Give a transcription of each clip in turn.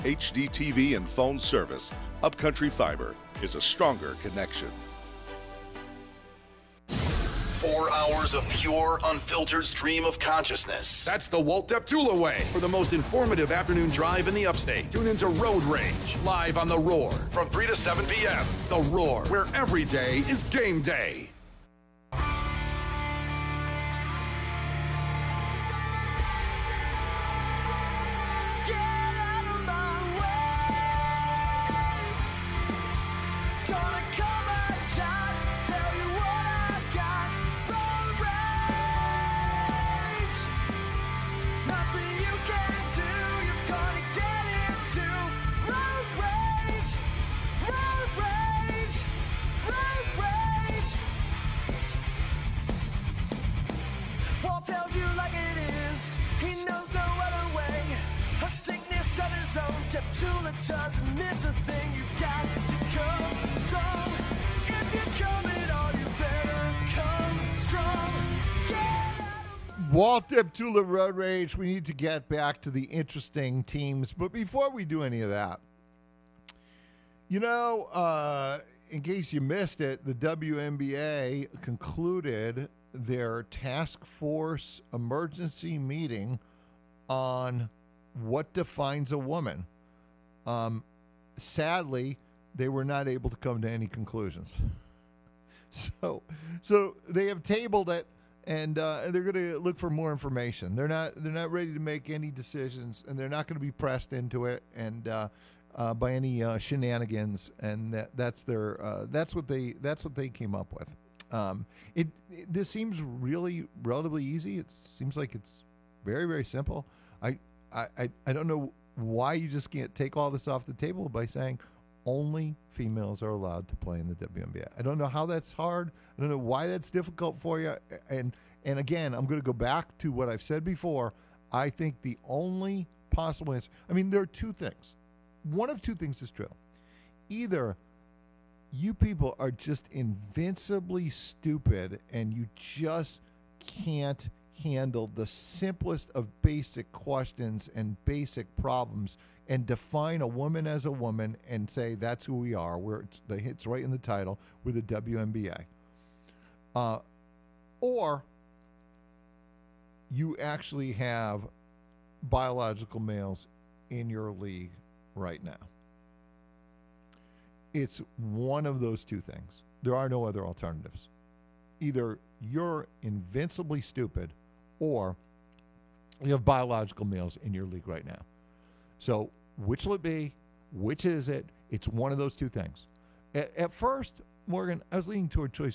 HDTV and phone service, Upcountry Fiber is a stronger connection. 4 hours of pure, unfiltered stream of consciousness. That's the Walt Deptula way. For the most informative afternoon drive in the upstate, tune into Road Rage, live on The Roar, from 3 to 7 p.m. The Roar, where every day is game day. Doesn't miss a thing. You got to come strong. If you're coming on, you better come strong. Walt Deptula Road Rage. We need to get back to the interesting teams, but before we do any of that, in case you missed it, the WNBA concluded their task force emergency meeting on what defines a woman. Sadly, they were not able to come to any conclusions. So they have tabled it, and they're going to look for more information. They're not ready to make any decisions, and they're not going to be pressed into it and by any shenanigans. And that's what they came up with. This seems really relatively easy. It seems like it's very, very simple. I don't know why you just can't take all this off the table by saying only females are allowed to play in the WNBA. I don't know how that's hard. I don't know why that's difficult for you. And again, I'm going to go back to what I've said before. I think the only possible answer, there are two things. One of two things is true. Either you people are just invincibly stupid and you just can't handle the simplest of basic questions and basic problems and define a woman as a woman and say that's who we are. It's right in the title with the WNBA. Or you actually have biological males in your league right now. It's one of those two things. There are no other alternatives. Either you're invincibly stupid or you have biological males in your league right now. So which will it be? Which is it? It's one of those two things. At first, Morgan, I was leaning toward choice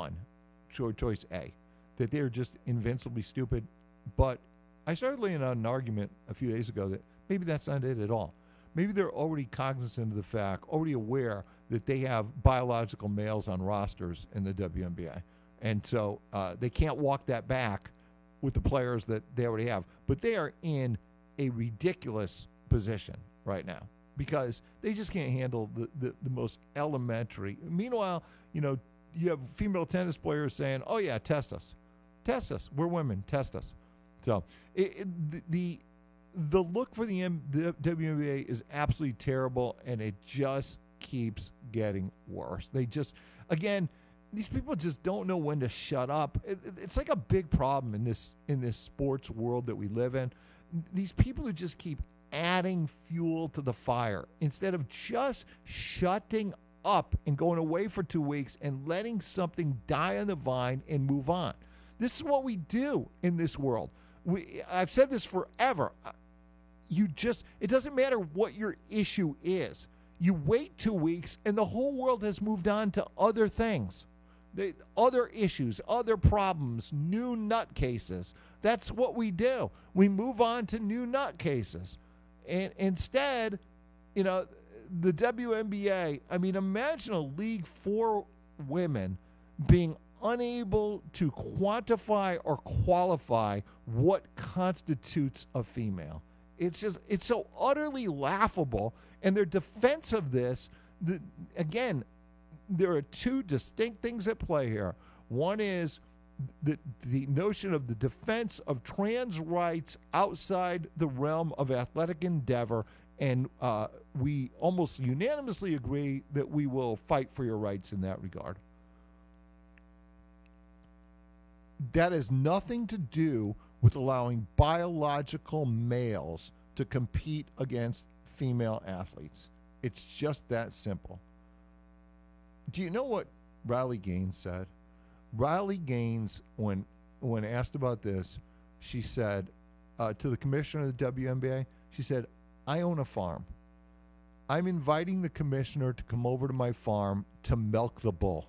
A, that they're just invincibly stupid. But I started laying out an argument a few days ago that maybe that's not it at all. Maybe they're already cognizant of the fact, already aware that they have biological males on rosters in the WNBA. And so they can't walk that back with the players that they already have. But they are in a ridiculous position right now because they just can't handle the most elementary. Meanwhile, you have female tennis players saying, oh, yeah, test us. Test us. We're women. Test us. So the look for the WNBA is absolutely terrible, and it just keeps getting worse. They just, again, these people just don't know when to shut up. It's like a big problem in this sports world that we live in. These people who just keep adding fuel to the fire instead of just shutting up and going away for 2 weeks and letting something die on the vine and move on. This is what we do in this world. I've said this forever. It doesn't matter what your issue is. You wait 2 weeks and the whole world has moved on to other things. Other issues, other problems, new nutcases. That's what we do. We move on to new nutcases. And instead, the WNBA, imagine a league for women being unable to quantify or qualify what constitutes a female. It's so utterly laughable. And their defense of this, again, there are two distinct things at play here. One is the notion of the defense of trans rights outside the realm of athletic endeavor, And we almost unanimously agree that we will fight for your rights in that regard. That has nothing to do with allowing biological males to compete against female athletes. It's just that simple. Do you know what Riley Gaines said? Riley Gaines, when asked about this, she said to the commissioner of the WNBA, she said, I own a farm. I'm inviting the commissioner to come over to my farm to milk the bull.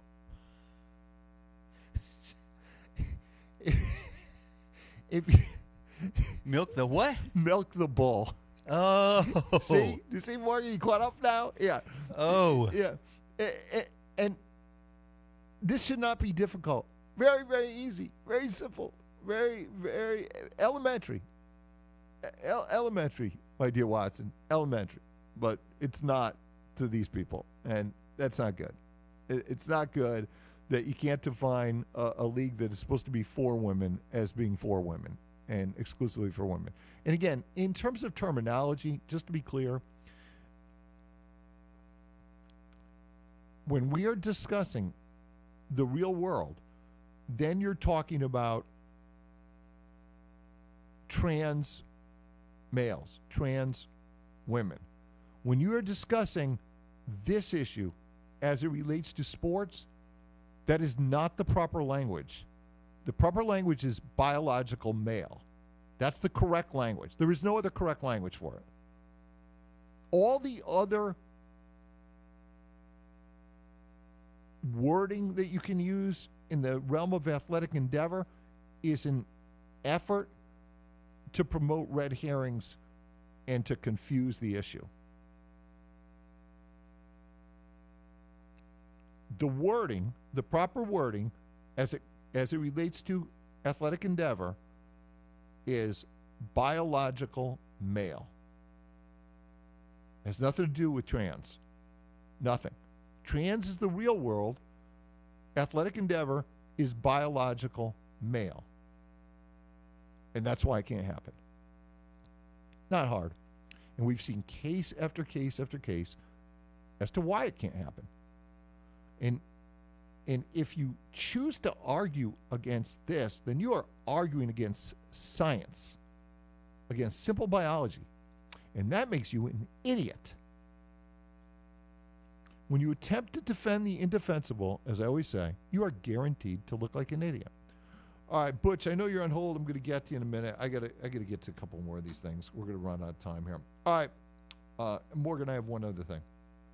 if Milk the what? Milk the bull. Oh. See? Do you see, Morgan? You caught up now? Yeah. Oh. Yeah. And this should not be difficult. Very, very easy. Very simple. Very, very elementary. Elementary, my dear Watson. Elementary. But it's not to these people. And that's not good. It's not good that you can't define a league that is supposed to be for women as being for women and exclusively for women. And again, in terms of terminology, just to be clear, when we are discussing the real world, then you're talking about trans males, trans women. When you are discussing this issue as it relates to sports, that is not the proper language. The proper language is biological male. That's the correct language. There is no other correct language for it. All the other wording that you can use in the realm of athletic endeavor is an effort to promote red herrings and to confuse the issue. The wording, the proper wording, as it relates to athletic endeavor, is biological male. It has nothing to do with trans. Nothing. Trans is the real world. Athletic endeavor is biological male. And that's why it can't happen. Not hard. And we've seen case after case after case as to why it can't happen. And if you choose to argue against this, then you are arguing against science, against simple biology. And that makes you an idiot. When you attempt to defend the indefensible, as I always say, you are guaranteed to look like an idiot. All right, Butch, I know you're on hold. I'm going to get to you in a minute. I gotta get to a couple more of these things. We're going to run out of time here. All right, Morgan, I have one other thing.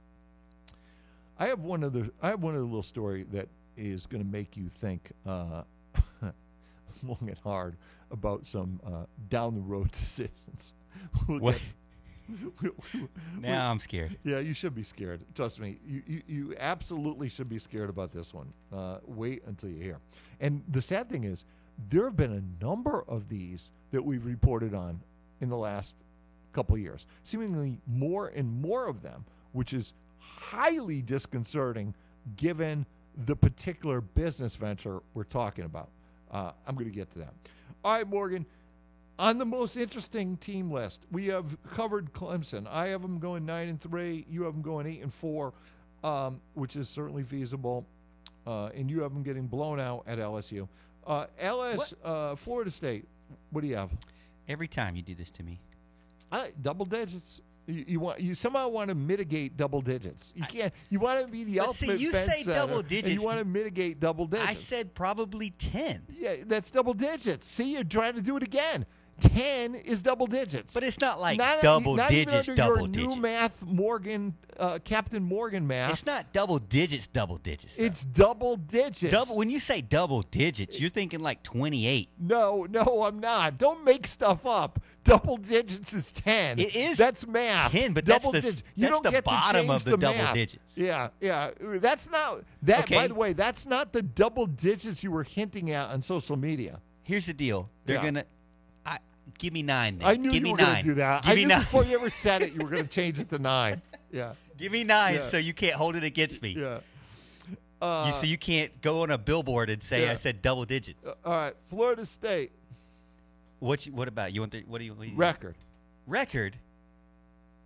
I have one other little story that is going to make you think long and hard about some down the road decisions. What? Now I'm scared. Yeah, you should be scared. Trust me. You absolutely should be scared about this one. Wait until you hear. And the sad thing is, there have been a number of these that we've reported on in the last couple of years. Seemingly more and more of them, which is highly disconcerting given the particular business venture we're talking about. I'm going to get to that. All right, Morgan. On the most interesting team list, we have covered Clemson. I have them going 9-3. You have them going 8-4, which is certainly feasible. And you have them getting blown out at LSU. Florida State. What do you have? Every time you do this to me. Double digits. You somehow want to mitigate double digits. You can't. You want to be the ultimate you fence say setter, double digits. and you want to mitigate double digits. I said probably 10. Yeah, that's double digits. See, you're trying to do it again. 10 is double digits. But it's not like not double not digits, even under double your digits. new math, Morgan, Captain Morgan math. It's not double digits, double digits. Though. It's double digits. When you say double digits, you're thinking like 28. No, I'm not. Don't make stuff up. Double digits is 10. It is. That's math. 10, but double that's digits. the, You that's don't the get bottom to change of the double math. digits. Yeah. That's not that. Okay. By the way, that's not the double digits you were hinting at on social media. Here's the deal. They're Yeah. gonna. Give me 9 then. I knew Give you me were 9. going to do that. Give I me knew 9. before you ever said it, you were going to change it to 9. Yeah. Give me 9 Yeah. so you can't hold it against me. Yeah. So you can't go on a billboard and say yeah. I said double digits. All right, Florida State What about you want? What do you record. record?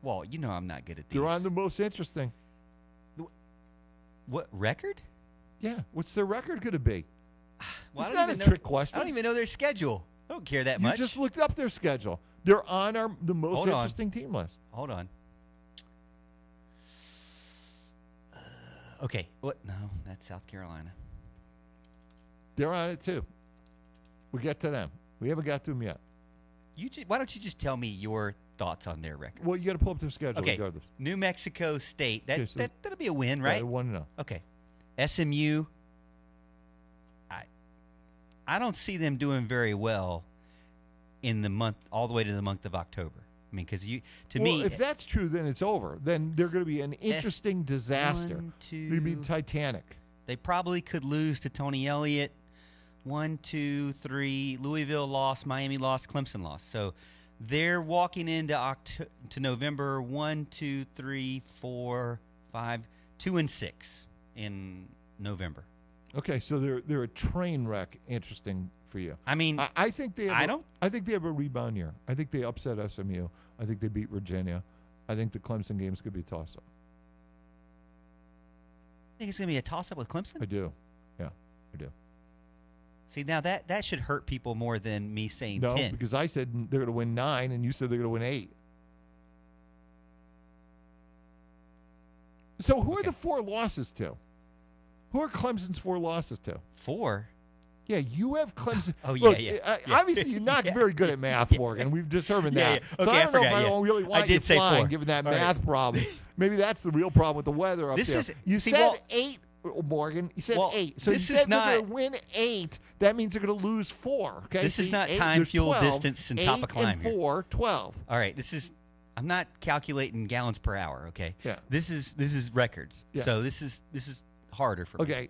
Well, you know I'm not good at these. They're on the most interesting. What record? Yeah. What's their record going to be? Well, It's I don't not a even trick know, question. I don't even know their schedule. I don't care that You much. just looked up their schedule. They're on the most Hold on. interesting team list. Hold on. Okay. What? No, that's South Carolina. They're on it too. We get to them. We haven't got to them yet. Why don't you just tell me your thoughts on their record? Well, you got to pull up their schedule Okay. regardless. New Mexico State. Okay, so- That'll be a win, right? Yeah, 1-0. Okay. SMU. I don't see them doing very well in the month, all the way to the month of October. I mean, because Well, if that's true, then it's over. Then they're going to be an interesting disaster. One, They'd be two- Titanic. They probably could lose to Tony Elliott. 1, 2, 3. Louisville lost. Miami lost. Clemson lost. So they're walking into to November 1, 2, 3, 4, 5, 2 and 6 in November. Okay, so they're a train wreck. Interesting for you. I mean, I think they have. I don't- I think they have a rebound year. I think they upset SMU. I think they beat Virginia. I think the Clemson games could be tossed up. think it's going to be a toss-up with Clemson? I do. Yeah, I do. See, now that should hurt people more than me saying No, 10. because I said they're going to win 9, and you said they're going to win 8. So who are Okay. the 4 losses to? Who are Clemson's 4 losses to? 4? Yeah, you have Clemson. Oh, yeah, Look, yeah. Obviously, you're not Yeah. very good at math, Morgan. We've determined Yeah, that. yeah. So Okay, I I don't know if forgot, I yeah. don't really I want did you say flying, 4. given that All right. math problem. Maybe that's the real problem with the weather up This there. is- You see, said Walt- 8, Morgan. You said Well, 8. So this you is said they're not- going to win 8. That means they're going to lose 4. Okay. This is See, not 8, time, there's fuel, 12, distance, and top of 8 climb and here. 4, 12. All right, I'm not calculating gallons per hour, okay? Yeah. This is records. Yeah. So this is harder for me. Okay.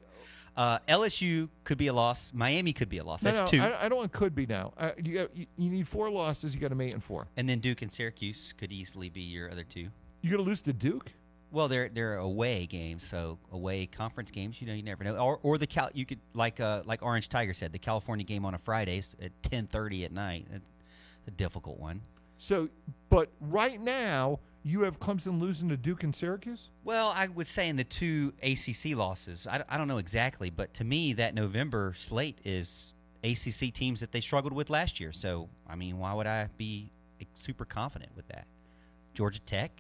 LSU could be a loss. Miami could be a loss. No, That's no, 2. I don't want could be now. You need 4 losses. You got to 8 and 4. And then Duke and Syracuse could easily be your other 2. You going to lose to Duke? Well, they're away games, so away conference games. You never know. Or you could like Orange Tiger said, the California game on a Friday at 10:30 at night. That's a difficult one. So, but right now you have Clemson losing to Duke and Syracuse. Well, I would say in the 2 ACC losses, I don't know exactly, but to me that November slate is ACC teams that they struggled with last year. So, I mean, why would I be super confident with that? Georgia Tech,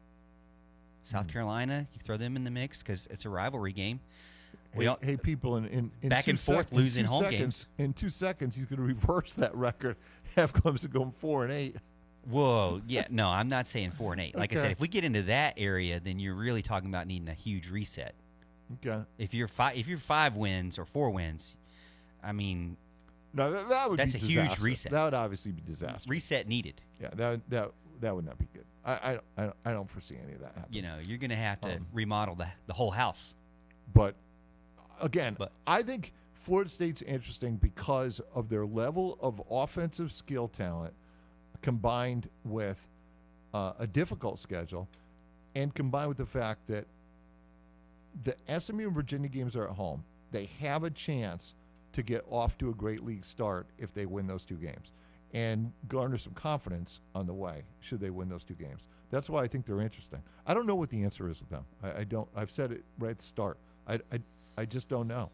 South Carolina, you throw them in the mix because it's a rivalry game. Hey, people! In Back and forth losing home games. In 2 seconds, he's going to reverse that record. Have Clemson going 4 and 8. Whoa, yeah, no, I'm not saying 4 and 8. Like I Okay. said, if we get into that area, then you're really talking about needing a huge reset. Okay. If you're 5 wins or 4 wins, I mean, No, that would That's be a huge disaster. reset. That would obviously be disaster. reset needed. Yeah, that would not be good. I don't foresee any of that happening. You know, you're going to have to remodel the whole house. But again, But- I think Florida State's interesting because of their level of offensive skill talent combined with a difficult schedule and combined with the fact that the SMU and Virginia games are at home. They have a chance to get off to a great league start if they win those 2 games and garner some confidence on the way should they win those 2 games. That's why I think they're interesting. I don't know what the answer is with them. I don't. I've said it right at the start. I just don't know.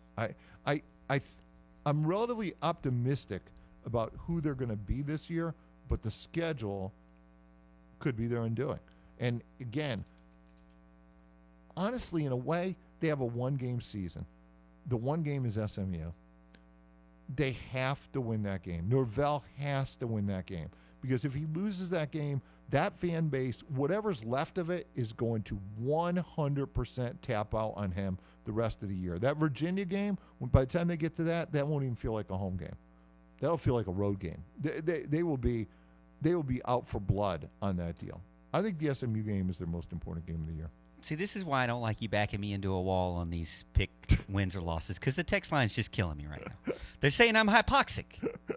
I'm relatively optimistic about who they're going to be this year, but the schedule could be their undoing. And again, honestly, in a way, they have a 1-game season. The 1 game is SMU. They have to win that game. Norvell has to win that game because if he loses that game, that fan base, whatever's left of it, is going to 100% tap out on him the rest of the year. That Virginia game, by the time they get to that won't even feel like a home game. That'll feel like a road game. They will be out for blood on that deal. I think the SMU game is their most important game of the year. See, this is why I don't like you backing me into a wall on these pick wins or losses, because the text line's just killing me right now. They're saying I'm hypoxic.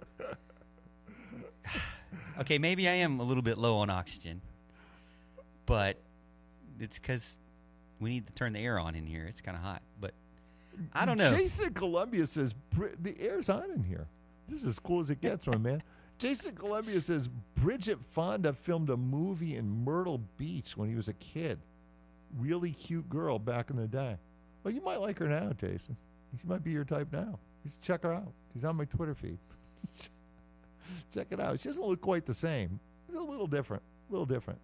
Okay, maybe I am a little bit low on oxygen, but it's because we need to turn the air on in here. It's kind of hot, but I don't know. Jason Columbia says the air's on in here. This is as cool as it gets, my man. Jason Columbia says Bridget Fonda filmed a movie in Myrtle Beach when he was a kid. Really cute girl back in the day. Well, you might like her now, Jason. She might be your type now. You should check her out. She's on my Twitter feed. Check it out. She doesn't look quite the same. She's a little different. A little different.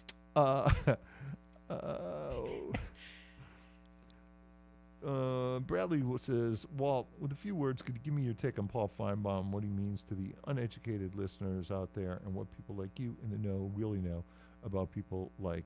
Bradley says, Walt, with a few words, could you give me your take on Paul Feinbaum, what he means to the uneducated listeners out there, and what people like you in the know really know about people like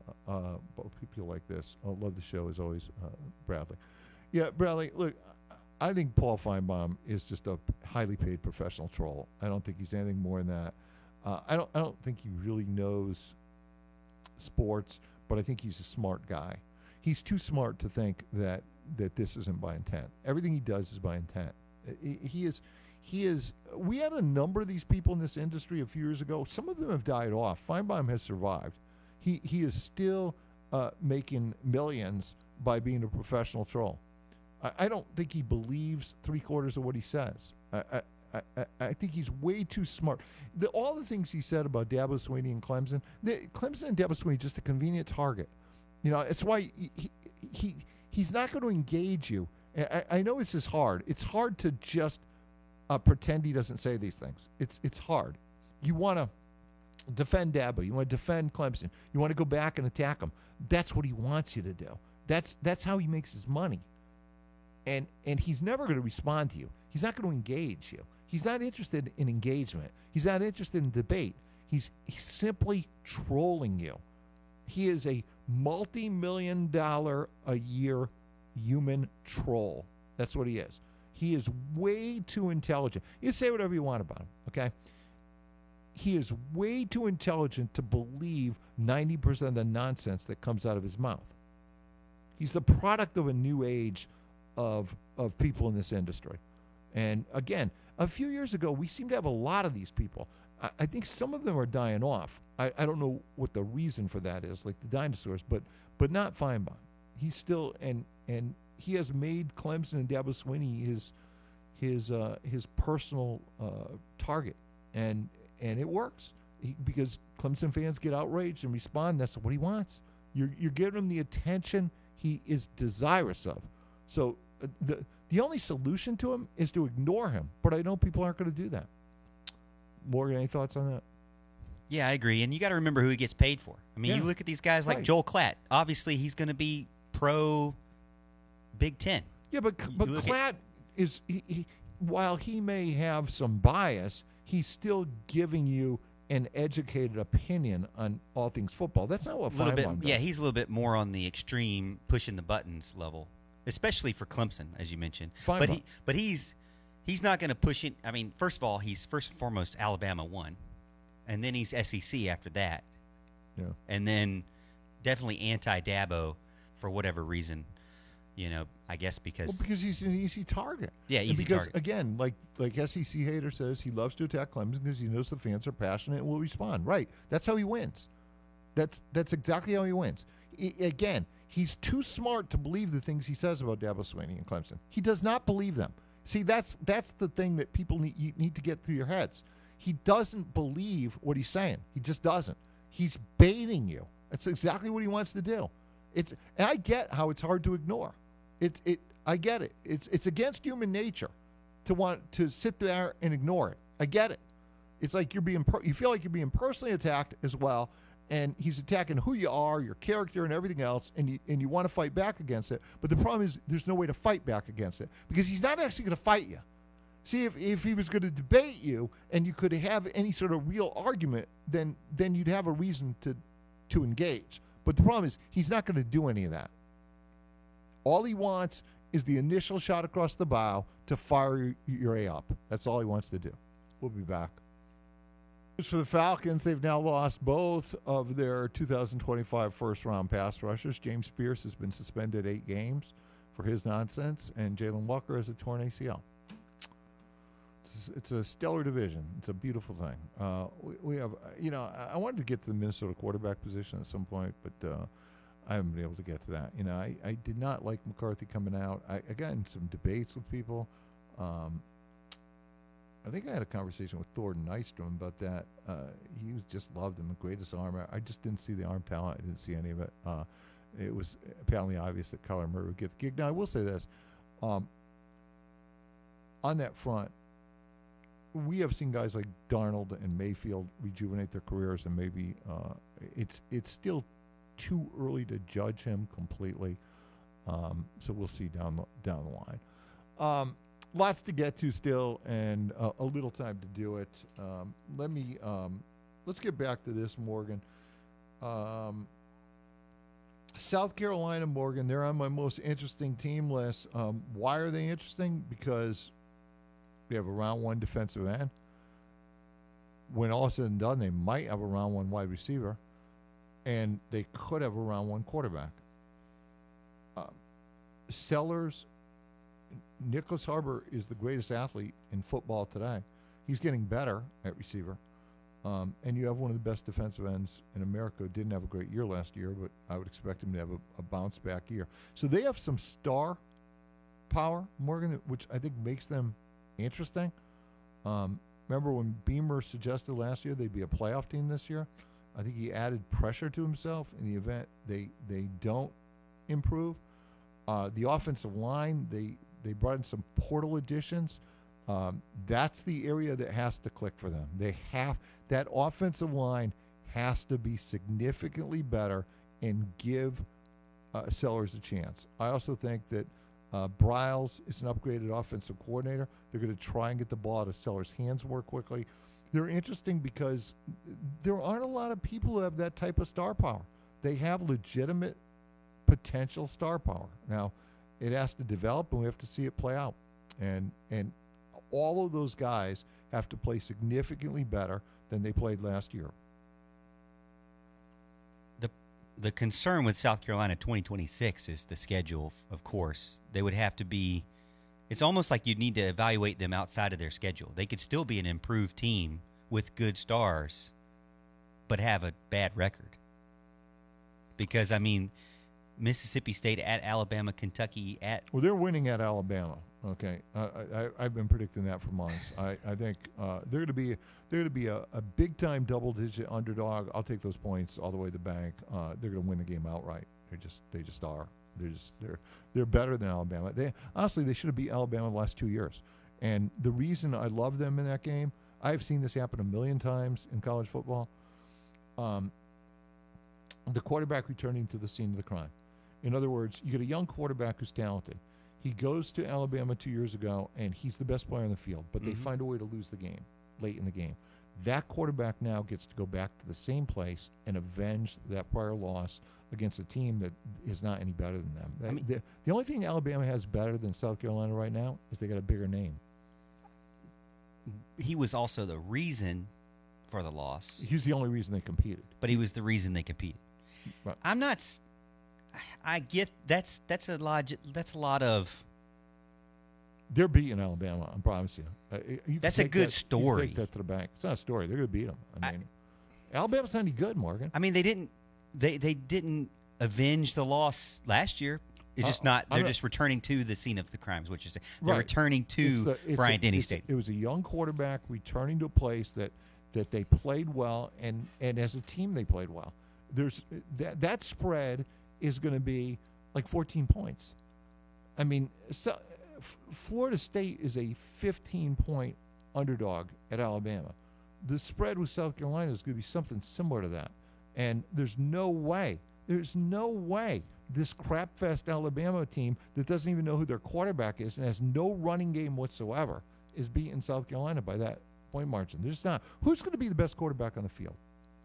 this? I love the show as always, Bradley. Yeah, Bradley, look, I think Paul Feinbaum is just a highly paid professional troll. I don't think he's anything more than that. I don't think he really knows sports, but I think he's a smart guy. He's too smart to think that this isn't by intent. Everything he does is by intent. He is. We had a number of these people in this industry a few years ago. Some of them have died off. Feinbaum has survived. He is still making millions by being a professional troll. I don't think he believes 3/4 of what he says. I think he's way too smart. All the things he said about Dabo Swinney and Clemson, Clemson and Dabo Swinney just a convenient target. You know, it's why he's not going to engage you. I know this is hard. It's hard to just pretend he doesn't say these things. It's hard. You want to defend Dabo. You want to defend Clemson. You want to go back and attack him. That's what he wants you to do. That's how he makes his money. And he's never going to respond to you. He's not going to engage you. He's not interested in engagement. He's not interested in debate. He's simply trolling you. He is a multi-million-dollar-a-year human troll. That's what he is. He is way too intelligent. You say whatever you want about him, okay? He is way too intelligent to believe 90% of the nonsense that comes out of his mouth. He's the product of a new age of people in this industry. And again, a few years ago, we seem to have a lot of these people. I think some of them are dying off. I don't know what the reason for that is, like the dinosaurs, but not Feinbaum. He's still and he has made Clemson and Dabo Swinney his personal target, and it works because Clemson fans get outraged and respond. That's what he wants. You're giving him the attention he is desirous of. So the only solution to him is to ignore him. But I know people aren't going to do that. Morgan, any thoughts on that? Yeah, I agree. And you got to remember who he gets paid for. I mean, you look at these guys like Joel Klatt. Obviously, he's going to be pro Big Ten. Yeah, but Klatt is, while he may have some bias, he's still giving you an educated opinion on all things football. That's not what Feinbaum does. Yeah, he's a little bit more on the extreme pushing the buttons level, especially for Clemson, as you mentioned. Feinbaum. But he's not going to push it. I mean, first of all, he's first and foremost Alabama 1, and then he's SEC after that. Yeah. And then definitely anti-Dabo for whatever reason. You know, I guess because he's an easy target. Yeah, easy because, target. Again, like SEC Hater says, he loves to attack Clemson because he knows the fans are passionate and will respond. Right. That's how he wins. That's exactly how he wins. Again, he's too smart to believe the things he says about Dabo Swinney and Clemson. He does not believe them. See, that's the thing that people need to get through your heads. He doesn't believe what he's saying. He just doesn't. He's baiting you. That's exactly what he wants to do. And I get how it's hard to ignore. I get it. It's against human nature to want to sit there and ignore it. I get it. It's like you feel like you're being personally attacked as well, and he's attacking who you are, your character, and everything else, and you want to fight back against it. But the problem is there's no way to fight back against it because he's not actually going to fight you. See, if he was going to debate you and you could have any sort of real argument, then you'd have a reason to engage. But the problem is he's not going to do any of that. All he wants is the initial shot across the bow to fire your A up. That's all he wants to do. We'll be back. For the Falcons, they've now lost both of their 2025 first-round pass rushers. James Pierce has been suspended 8 games for his nonsense, and Jalen Walker has a torn ACL. It's a stellar division. It's a beautiful thing. We have, I wanted to get to the Minnesota quarterback position at some point, but I haven't been able to get to that. I did not like McCarthy coming out. I got in some debates with people. I think I had a conversation with Thornton Nystrom about that. He just loved him, the greatest arm. I just didn't see the arm talent. I didn't see any of it. It was apparently obvious that Kyler Murray would get the gig. Now, I will say this. On that front, we have seen guys like Darnold and Mayfield rejuvenate their careers, and maybe it's still too early to judge him completely. So we'll see down the line. Lots to get to still, and a little time to do it. Let's get back to this, Morgan. South Carolina, Morgan, they're on my most interesting team list. Why are they interesting? Because we have a round one defensive end. When all is said and done, they might have a round one wide receiver, and they could have a round one quarterback. Sellers, Nicholas Harbor is the greatest athlete in football today. He's getting better at receiver. And you have one of the best defensive ends in America. Didn't have a great year last year, but I would expect him to have a bounce-back year. So they have some star power, Morgan, which I think makes them interesting. Remember when Beamer suggested last year they'd be a playoff team this year? I think he added pressure to himself in the event they don't improve. The offensive line, they brought in some portal additions. That's the area that has to click for them. That offensive line has to be significantly better and give Sellers a chance. I also think that Briles is an upgraded offensive coordinator. They're going to try and get the ball out of Sellers' hands more quickly. They're interesting because there aren't a lot of people who have that type of star power. They have legitimate potential star power. Now, it has to develop, and we have to see it play out. And all of those guys have to play significantly better than they played last year. The concern with South Carolina 2026 is the schedule, of course. They would have to be – it's almost like you'd need to evaluate them outside of their schedule. They could still be an improved team with good stars but have a bad record. Because, I mean, Mississippi State at Alabama, Kentucky at – Well, they're winning at Alabama. Okay, I've been predicting that for months. I think they're going to be a big time double-digit underdog. I'll take those points all the way to the bank. They're going to win the game outright. They just are. They're better than Alabama. They should have beat Alabama the last 2 years. And the reason I love them in that game, I've seen this happen a million times in college football. The quarterback returning to the scene of the crime. In other words, you get a young quarterback who's talented. He goes to Alabama 2 years ago, and he's the best player on the field, but they find a way to lose the game late in the game. That quarterback now gets to go back to the same place and avenge that prior loss against a team that is not any better than them. The only thing Alabama has better than South Carolina right now is they got a bigger name. He was also the reason for the loss. He's the only reason they competed. But he was the reason they competed. Right. I'm not – I get that's a lot of – They're beating Alabama, I promise you. That's a good story. You can take that to the bank. It's not a story. They're going to beat them. I mean, Alabama's not any good, Morgan. I mean, they didn't avenge the loss last year. It's just not. They're just returning to the scene of the crimes. What you're saying? They're returning to Bryant-Denny Stadium. It was a young quarterback returning to a place that they played well, and as a team they played well. There's that spread is going to be like 14 points. I mean, Florida State is a 15-point underdog at Alabama. The spread with South Carolina is going to be something similar to that. And there's no way this crapfest Alabama team that doesn't even know who their quarterback is and has no running game whatsoever is beating South Carolina by that point margin. There's not. Who's going to be the best quarterback on the field?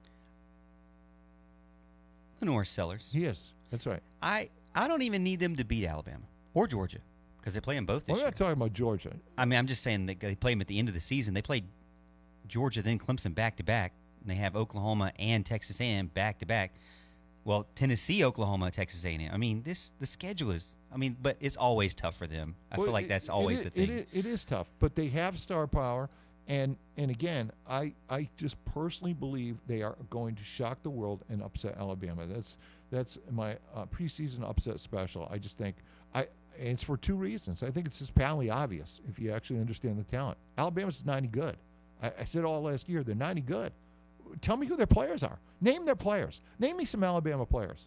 Lenore Sellers. He is. That's right. I don't even need them to beat Alabama or Georgia because they play them both this year. We're not talking about Georgia. I mean, I'm just saying that they play them at the end of the season. They played Georgia, then Clemson back-to-back. And they have Oklahoma and Texas A&M back-to-back. Well, Tennessee, Oklahoma, Texas A&M. I mean, the schedule is – I mean, but it's always tough for them. I feel like that's always the thing. It is tough, but they have star power. And again, I just personally believe they are going to shock the world and upset Alabama. That's my preseason upset special. I just think it's for two reasons. I think it's just patently obvious if you actually understand the talent. Alabama's not any good. I said all last year, they're not any good. Tell me who their players are. Name their players. Name me some Alabama players.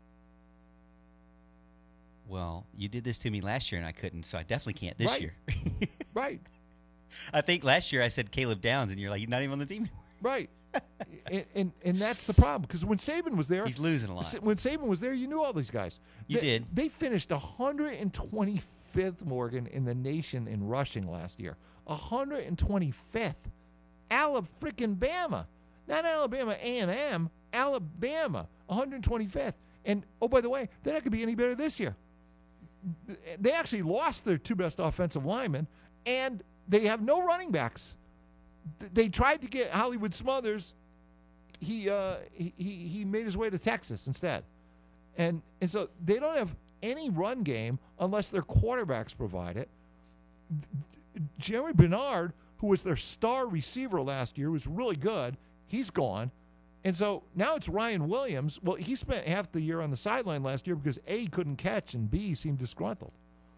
Well, you did this to me last year, and I couldn't, so I definitely can't this Right. year. Right. I think last year I said Caleb Downs, and you're like, he's not even on the team anymore. Right. and that's the problem, because when Saban was there, He's losing a lot. When Saban was there, you knew all these guys. You did. They finished 125th, Morgan, in the nation in rushing last year. 125th. Alabama. Not Alabama A&M. Alabama. 125th. And, oh, by the way, they're not going to be any better this year. They actually lost their two best offensive linemen, and they have no running backs. They tried to get Hollywood Smothers. He made his way to Texas instead. And so they don't have any run game unless their quarterbacks provide it. Jerry Bernard, who was their star receiver last year, was really good. He's gone. And so now it's Ryan Williams. Well, he spent half the year on the sideline last year because A, couldn't catch, and B, seemed disgruntled.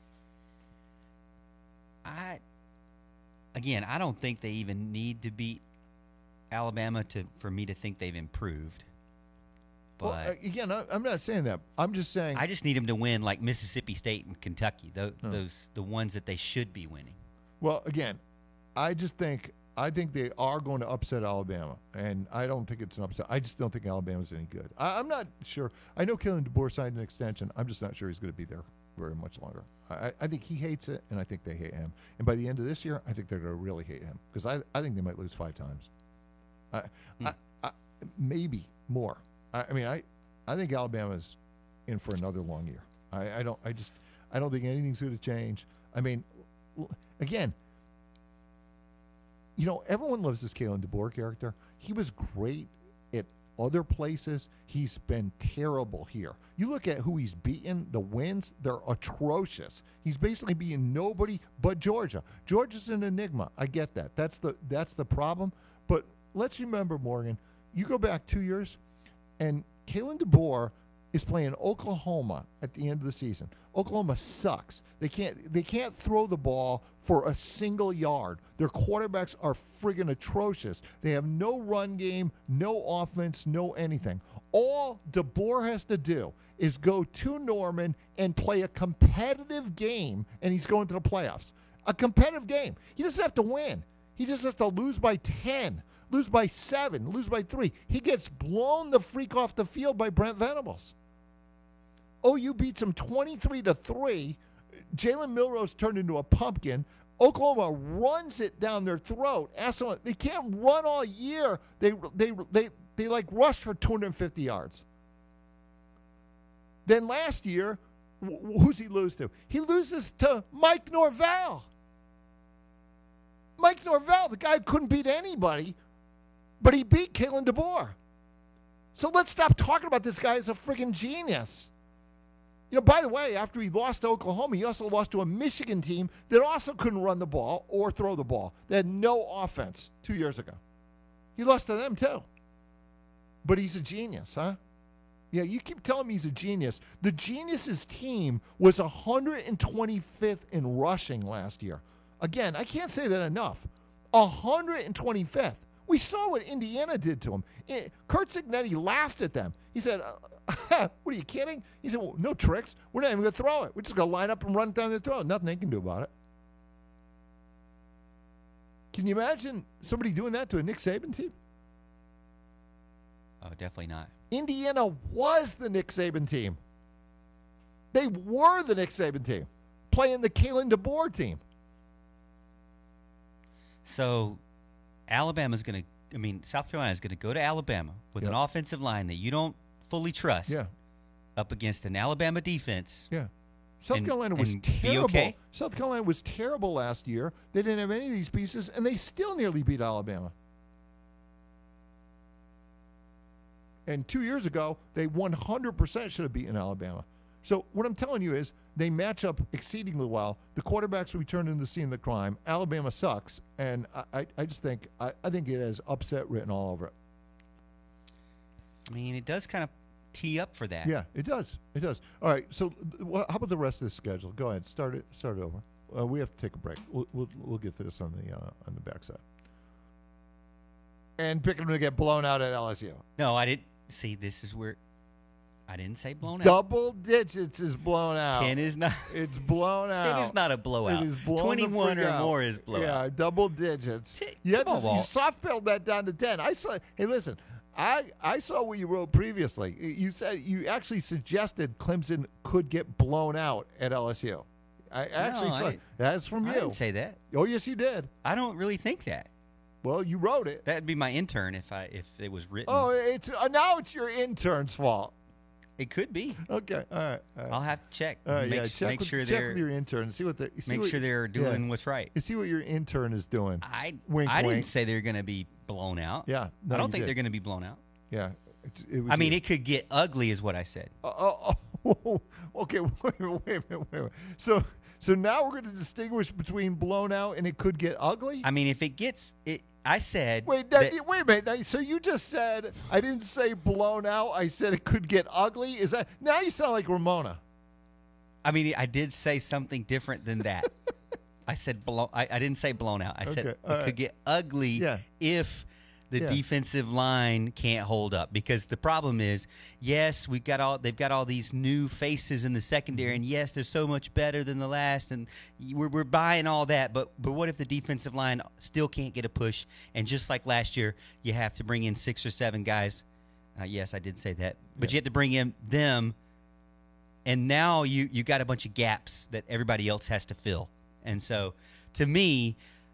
I don't think they even need to beat Alabama for me to think they've improved. But Well, again, I'm not saying that. I'm just saying. I just need them to win like Mississippi State and Kentucky. Those the ones that they should be winning. Well, again, I think they are going to upset Alabama, and I don't think it's an upset. I just don't think Alabama's any good. I'm not sure. I know Kalen DeBoer signed an extension. I'm just not sure he's going to be there very much longer. I think he hates it, and I think they hate him. And by the end of this year, I think they're going to really hate him because I think they might lose 5 times. Maybe more. I think Alabama's in for another long year. I don't think anything's going to change. I mean, again, everyone loves this Kalen DeBoer character. He was great at other places. He's been terrible here. You look at who he's beaten, the wins, they're atrocious. He's basically beaten nobody but Georgia. Georgia's an enigma. I get that. That's the problem. But let's remember, Morgan, you go back 2 years, and Kalen DeBoer is playing Oklahoma at the end of the season. Oklahoma sucks. They can't throw the ball for a single yard. Their quarterbacks are friggin' atrocious. They have no run game, no offense, no anything. All DeBoer has to do is go to Norman and play a competitive game, and he's going to the playoffs. A competitive game. He doesn't have to win. He just has to lose by 10, lose by 7, lose by 3. He gets blown the freak off the field by Brent Venables. OU beats him 23-3. Jalen Milrose turned into a pumpkin. Oklahoma runs it down their throat. They can't run all year. They like rushed for 250 yards. Then last year, who's he lose to? He loses to Mike Norvell. Mike Norvell, the guy who couldn't beat anybody, but he beat Kalen DeBoer. So let's stop talking about this guy as a friggin' genius. By the way, after he lost to Oklahoma, he also lost to a Michigan team that also couldn't run the ball or throw the ball. They had no offense 2 years ago. He lost to them too. But he's a genius, huh? Yeah, you keep telling me he's a genius. The Geniuses team was 125th in rushing last year. Again, I can't say that enough. 125th. We saw what Indiana did to him. Kurt Cignetti laughed at them. He said, what are you kidding? He said, well, no tricks. We're not even going to throw it. We're just going to line up and run down the throw. Nothing they can do about it. Can you imagine somebody doing that to a Nick Saban team? Oh, definitely not. Indiana was the Nick Saban team. They were the Nick Saban team, playing the Kalen DeBoer team. So South Carolina is going to go to Alabama with an offensive line that you don't fully trust up against an Alabama defense. Yeah. South Carolina was terrible. Okay? South Carolina was terrible last year. They didn't have any of these pieces, and they still nearly beat Alabama. And 2 years ago, they 100% should have beaten Alabama. So what I'm telling you is they match up exceedingly well. The quarterbacks return to the scene of the crime. Alabama sucks, and I just think I think it has upset written all over it. I mean, it does kind of tee up for that. Yeah, it does. It does. All right. So, how about the rest of the schedule? Go ahead. Start it over. We have to take a break. We'll get to this on the backside. And picking them to get blown out at LSU. No, I didn't. See, this is where I didn't say blown out. Double digits is blown out. 10 is not. It's blown out. 10 is not a blowout. It is blown 21 the or freak out. more is blowout. Yeah, double digits. Come You had on, to, you Walt. soft-pedaled that down to 10. I saw. Hey, listen. I saw what you wrote previously. You said you actually suggested Clemson could get blown out at LSU. I actually saw that's from you. I didn't say that. Oh, yes, you did. I don't really think that. Well, you wrote it. That'd be my intern if it was written. Oh, it's now it's your intern's fault. It could be. Okay, all right. I'll have to check. All right, make, yeah, check make with, sure check they're with your intern. See what they make sure they're doing what's right. You see what your intern is doing. I Wink, I wink. didn't say they're going to be blown out. Yeah, no, I don't you think did. they're going to be blown out. Yeah, it was. I mean, you. it could get ugly, is what I said. Okay. Wait a minute. So now we're going to distinguish between blown out and it could get ugly. I mean, if it gets it, I said. Wait that- a minute. Now, so you just said I didn't say blown out. I said it could get ugly. Is that now you sound like Ramona? I mean, I did say something different than that. I said blown. I didn't say blown out. I said Okay, it all right. could get ugly Yeah. if the Yeah. defensive line can't hold up. Because the problem is, yes, they've got all these new faces in the secondary, and yes, they're so much better than the last, and we're buying all that. But what if the defensive line still can't get a push? And just like last year, you have to bring in 6 or 7 guys. Yes, I did say that, but you have to bring in them. And now you got a bunch of gaps that everybody else has to fill. And so, to me,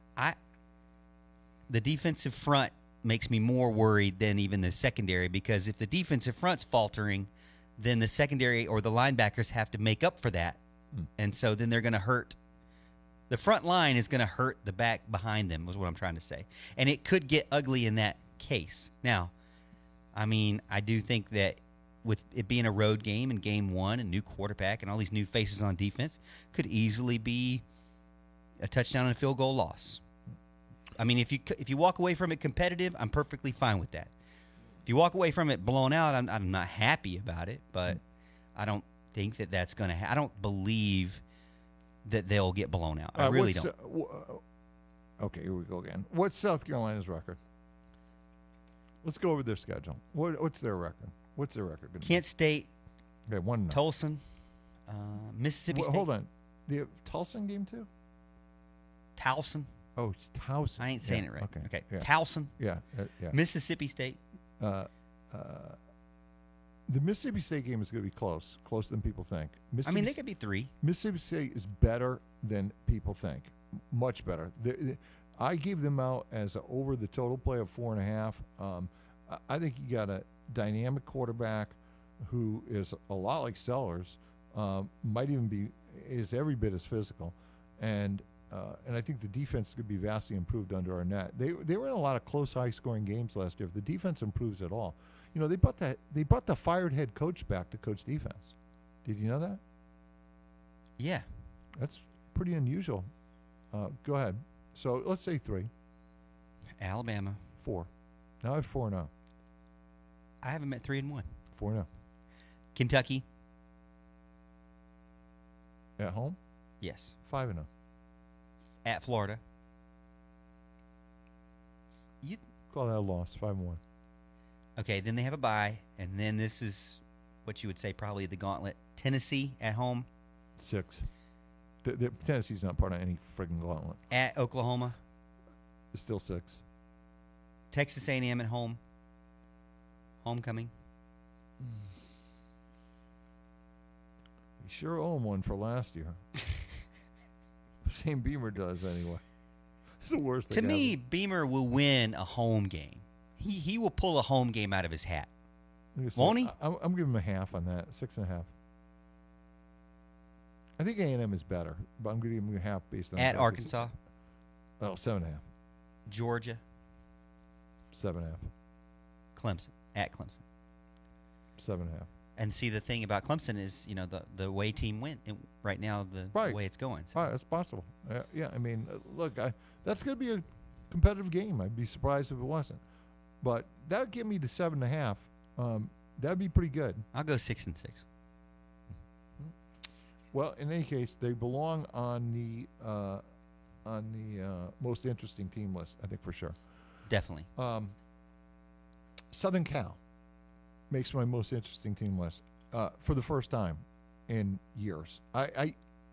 the defensive front makes me more worried than even the secondary, because if the defensive front's faltering, then the secondary or the linebackers have to make up for that. And so then they're going to hurt. The front line is going to hurt the back behind them, was what I'm trying to say. And it could get ugly in that case. Now, I mean, I do think that with it being a road game and game one and new quarterback and all these new faces on defense, could easily be a touchdown and a field goal loss. I mean, if you walk away from it competitive, I'm perfectly fine with that. If you walk away from it blown out, I'm not happy about it, but I don't think that that's going to I don't believe that they'll get blown out. I really don't. Okay, here we go again. What's South Carolina's record? Let's go over their schedule. What's their record? What's their record gonna be? Kent State, Okay, 1-0. Tolson, Mississippi State. Hold on. The Towson game too? Towson. Oh, it's Towson. I ain't saying Yeah, it right. Okay. Yeah. Towson, Yeah. Mississippi State. The Mississippi State game is going to be closer than people think. I mean, they could be 3. Mississippi State is better than people think. Much better. I gave them out as over the total play of 4.5. I think you got a dynamic quarterback who is a lot like Sellers. Might even is every bit as physical, and I think the defense could be vastly improved under Arnett. They were in a lot of close, high-scoring games last year. If the defense improves at all, they brought the fired head coach back to coach defense. Did you know that? Yeah. That's pretty unusual. Go ahead. So let's say 3, Alabama. 4. Now I have 4 now. I haven't met 3-1. 4 now. Kentucky. At home, Yes. 5-0. At Florida. You Call that a loss. 5-1. okay? Then they have a bye, and then this is what you would say probably the gauntlet. Tennessee at home. 6. Tennessee's not part of any friggin' gauntlet. At Oklahoma. It's still 6. Texas A&M at home. Homecoming. You sure owe him one for last year. Shane Beamer does anyway. It's the worst To thing me, ever. Beamer will win a home game. He will pull a home game out of his hat. I'm gonna say- won't he? I'm giving him a half on that. 6.5. I think A&M is better, but I'm going to give him a half based on the At fact it's- Arkansas. Oh, 7.5. Georgia. 7.5. Clemson. At Clemson. 7.5. And see, the thing about Clemson is, the way team went right now, the Right. way it's going. So. All right, that's possible. Yeah, I mean, look, that's going to be a competitive game. I'd be surprised if it wasn't. But that would get me to 7.5. That'd be pretty good. I'll go 6-6. Well, in any case, they belong on the most interesting team list, I think, for sure. Definitely. Southern Cal makes my most interesting team list for the first time in years. I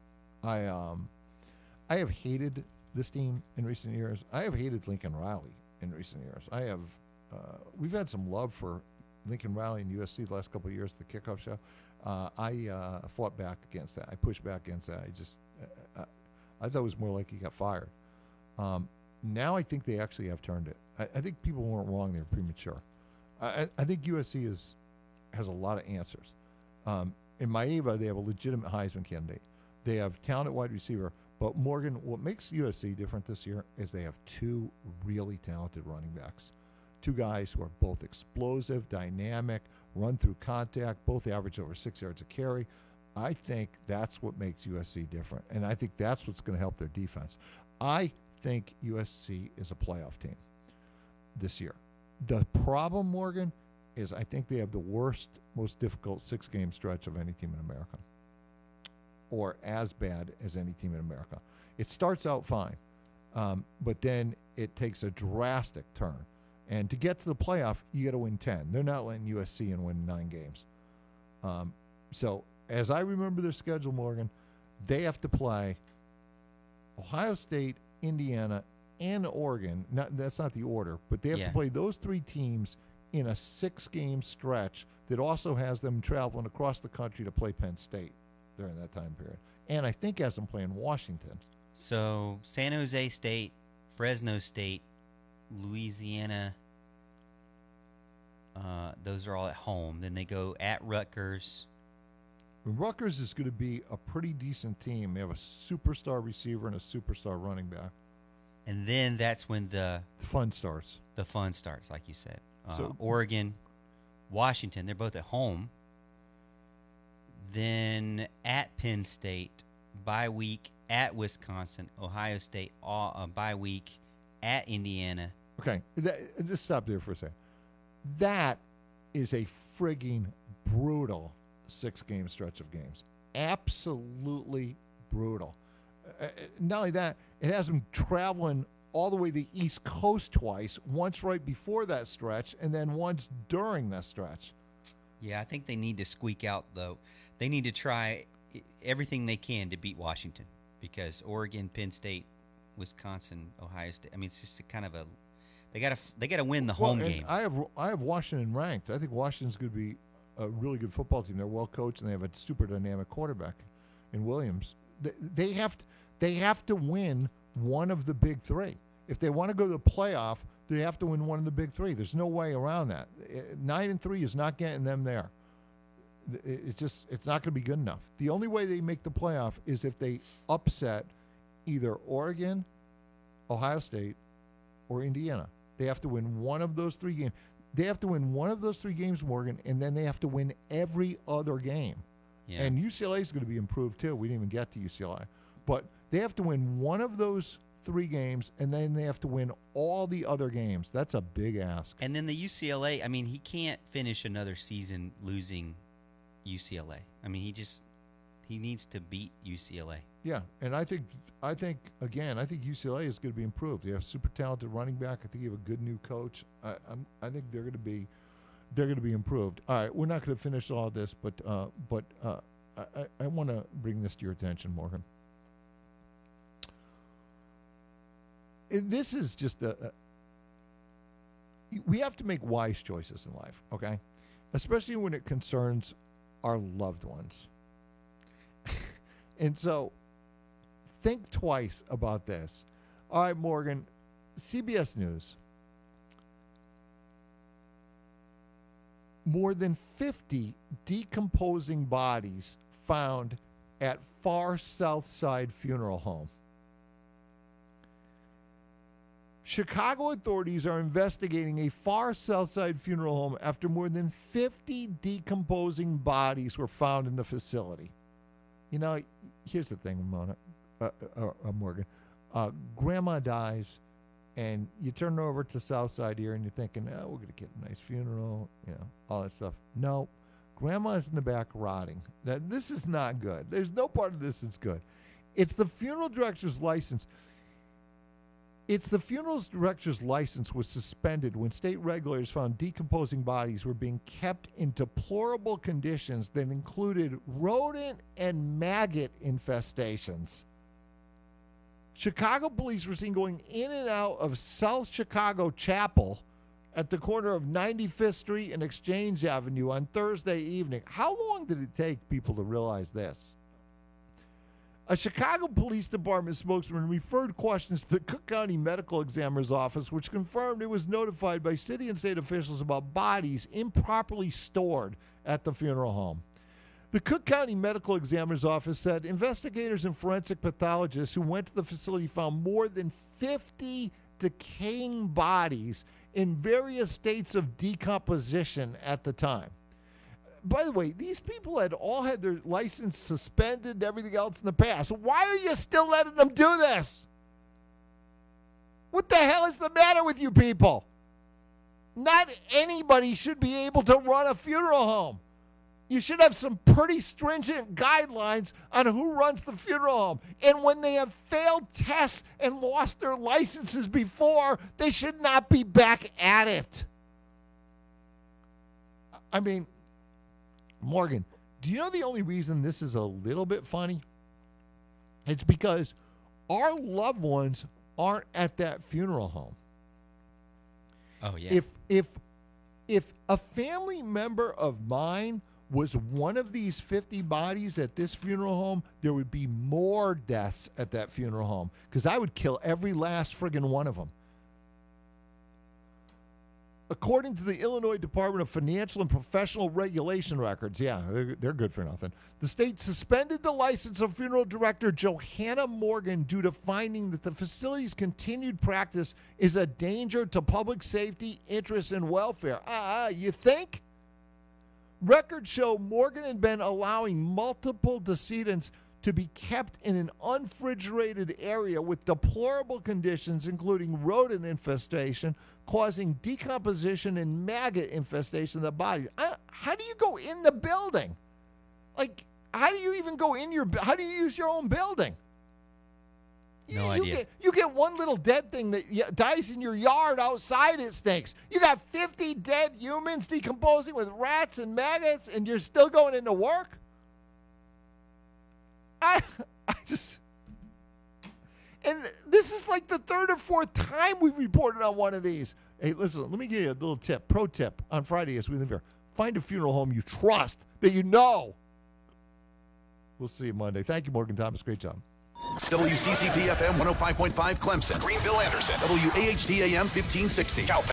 have hated this team in recent years. I have hated Lincoln Riley in recent years. We've had some love for Lincoln Riley and USC the last couple of years at the kickoff show. I fought back against that. I pushed back against that. I thought it was more like he got fired. Now I think they actually have turned it. I think people weren't wrong. They were premature. I think USC has a lot of answers. In Maeva, they have a legitimate Heisman candidate. They have talented wide receiver. But Morgan, what makes USC different this year is they have two really talented running backs. Two guys who are both explosive, dynamic, run through contact, both average over 6 yards a carry. I think that's what makes USC different, and I think that's what's going to help their defense. I think USC is a playoff team this year. The problem, Morgan, is I think they have the worst, most difficult 6-game stretch of any team in America, or as bad as any team in America. It starts out fine, but then it takes a drastic turn. And to get to the playoff, you got to win 10. They're not letting USC and win 9 games. So as I remember their schedule, Morgan, they have to play Ohio State, Indiana, and Oregon. That's not the order, but they have to play those 3 teams in a 6-game stretch that also has them traveling across the country to play Penn State during that time period. And I think has them playing Washington. So San Jose State, Fresno State, Louisiana, those are all at home. Then they go at Rutgers. Rutgers is going to be a pretty decent team. They have a superstar receiver and a superstar running back. And then that's when the fun starts. The fun starts, like you said. So Oregon, Washington, they're both at home. Then at Penn State, bye week at Wisconsin, Ohio State, bye week at Indiana. Okay, just stop there for a second. That is a frigging brutal 6-game stretch of games. Absolutely brutal. Not only that, it has them traveling all the way to the East Coast twice, once right before that stretch, and then once during that stretch. Yeah, I think they need to squeak out, though. They need to try everything they can to beat Washington, because Oregon, Penn State, Wisconsin, Ohio State. I mean, it's just a kind of a they got to win the home game. I have Washington ranked. I think Washington's going to be a really good football team. They're well coached and they have a super dynamic quarterback in Williams. They have to win one of the big 3. If they want to go to the playoff, they have to win one of the big 3. There's no way around that. 9-3 is not getting them there. It's not going to be good enough. The only way they make the playoff is if they upset either Oregon, Ohio State, or Indiana. They have to win one of those 3 games. They have to win one of those 3 games, Morgan, and then they have to win every other game. Yeah. And UCLA is going to be improved too. We didn't even get to UCLA. But they have to win one of those 3 games, and then they have to win all the other games. That's a big ask. And then the UCLA, I mean, he can't finish another season losing UCLA. I mean, he needs to beat UCLA. Yeah, and I think UCLA is going to be improved. They have a super talented running back. I think you have a good new coach. I think they're going to be improved. All right, we're not going to finish all of this, but I want to bring this to your attention, Morgan. This is just we have to make wise choices in life, okay? Especially when it concerns our loved ones. And so think twice about this. All right, Morgan, CBS News. More than 50 decomposing bodies found at Far South Side Funeral Home. Chicago authorities are investigating a Far South Side funeral home after more than 50 decomposing bodies were found in the facility. You know, here's the thing, Morgan. Grandma dies, And you turn over to Southside here and you're thinking, oh, we're going to get a nice funeral, all that stuff. No, grandma's in the back rotting. This is not good. There's no part of this that's good. It's the funeral director's license. The funeral director's license was suspended when state regulators found decomposing bodies were being kept in deplorable conditions that included rodent and maggot infestations. Chicago police were seen going in and out of South Chicago Chapel at the corner of 95th Street and Exchange Avenue on Thursday evening. How long did it take people to realize this? A Chicago Police Department spokesman referred questions to the Cook County Medical Examiner's Office, which confirmed it was notified by city and state officials about bodies improperly stored at the funeral home. The Cook County Medical Examiner's Office said investigators and forensic pathologists who went to the facility found more than 50 decaying bodies in various states of decomposition at the time. By the way, these people had all had their license suspended and everything else in the past. Why are you still letting them do this? What the hell is the matter with you people? Not anybody should be able to run a funeral home. You should have some pretty stringent guidelines on who runs the funeral home. And when they have failed tests and lost their licenses before, they should not be back at it. I mean, Morgan, do you know the only reason this is a little bit funny? It's because our loved ones aren't at that funeral home. Oh, yeah. If a family member of mine was one of these 50 bodies at this funeral home, there would be more deaths at that funeral home because I would kill every last friggin' one of them. According to the Illinois Department of Financial and Professional Regulation records, they're good for nothing, the state suspended the license of funeral director Johanna Morgan due to finding that the facility's continued practice is a danger to public safety, interests, and welfare. You think? Records show Morgan had been allowing multiple decedents to be kept in an unrefrigerated area with deplorable conditions, including rodent infestation, causing decomposition and maggot infestation of the body. How do you go in the building? Like, how do you even go in how do you use your own building? No idea. You get one little dead thing that dies in your yard outside, it stinks. You got 50 dead humans decomposing with rats and maggots, and you're still going into work? And this is like the third or fourth time we've reported on one of these. Hey, listen, let me give you a little tip, pro tip on Friday as we leave here. Find a funeral home you trust, that you know. We'll see you Monday. Thank you, Morgan Thomas. Great job. WCCP FM 105.5 Clemson. Greenville, Anderson. WAHD AM 1560.